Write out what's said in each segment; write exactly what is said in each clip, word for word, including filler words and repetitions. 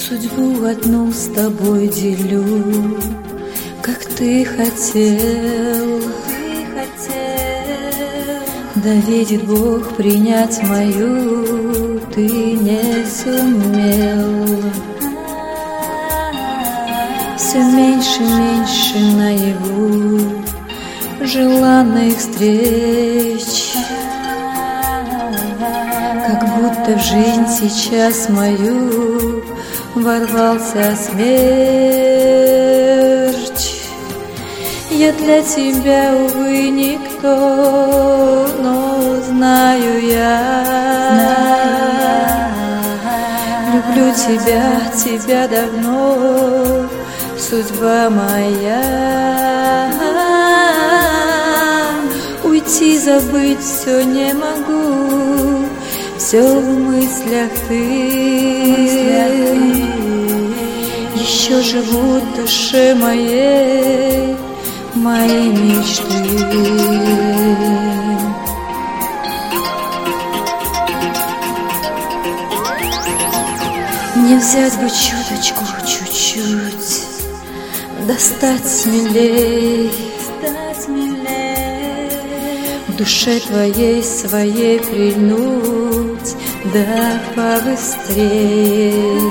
судьбу одну с тобой делю, как ты хотел. Да видит Бог, принять мою ты не сумел. Все меньше, меньше наяву желанных встреч, как будто в жизнь сейчас мою ворвался смерч. Я для тебя, увы, никто, но знаю я, люблю тебя, тебя давно, судьба моя. Уйти, забыть все не могу, все в мыслях ты. Еще живут в душе моей мои мечты. Не взять бы чуточку, чуть-чуть, достать смелей, в душе твоей своей прильнуть, да побыстрей.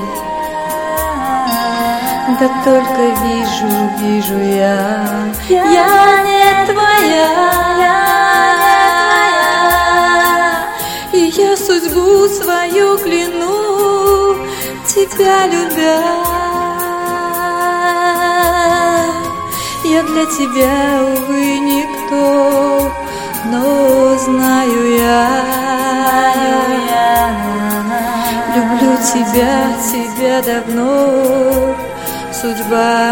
Да только вижу, вижу я, я не твоя, и я судьбу свою кляну, тебя любя. Я для тебя, увы, никто, но знаю я, люблю тебя, тебя давно, судьба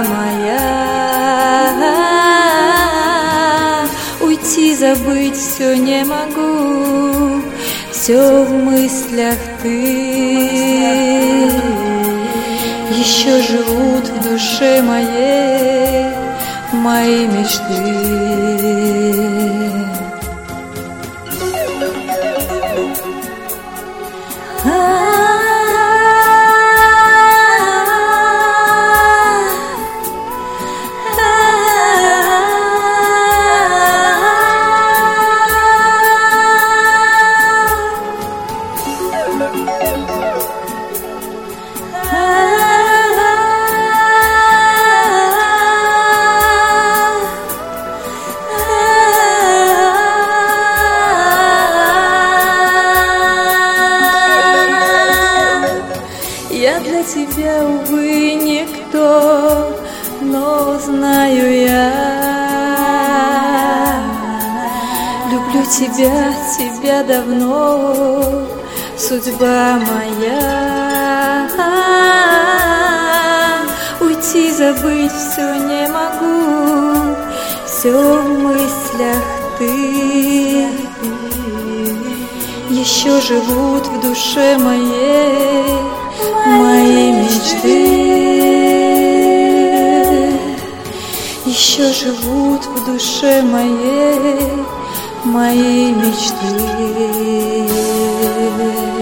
моя. Уйти, забыть все не могу, все в мыслях ты. Еще живут в душе моей мои мечты. Я для тебя, увы, никто, но знаю я, люблю тебя, тебя давно, судьба моя. Уйти, забыть все не могу, все в мыслях ты. Еще живут в душе моей мои мечты. Еще живут в душе моей мои мечты.